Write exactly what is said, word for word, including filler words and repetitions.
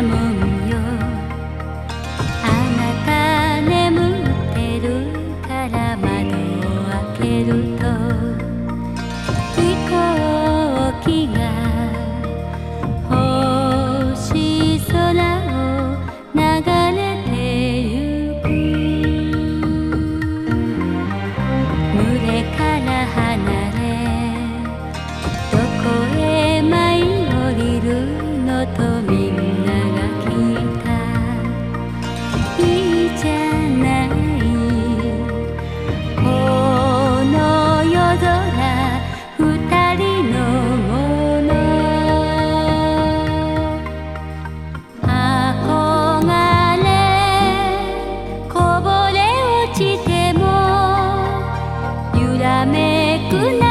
んよ。あなた眠ってるから窓を開けると飛行機が星空を流れてゆく。群れから離れどこへ舞い降りるのとみんなが聞いた。いいじゃないこの夜空二人のもの。憧れこぼれ落ちても揺らめくな